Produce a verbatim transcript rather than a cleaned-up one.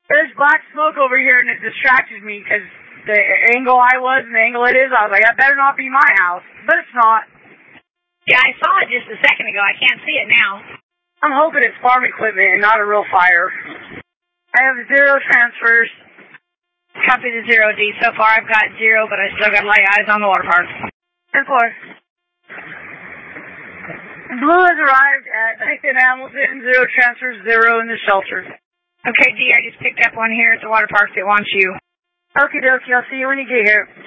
There's black smoke over here, and it distracted me because the angle I was and the angle it is, I was like, that better not be my house. But it's not. Yeah, I saw it just a second ago. I can't see it now. I'm hoping it's farm equipment and not a real fire. I have zero transfers. Copy the zero, D. So far I've got zero, but I still got my eyes on the water park. ten four. Blue has arrived at Nathan Hamilton, zero transfers, zero in the shelter. Okay, D, I just picked up one here at the water park that wants you. Okie dokie, I'll see you when you get here.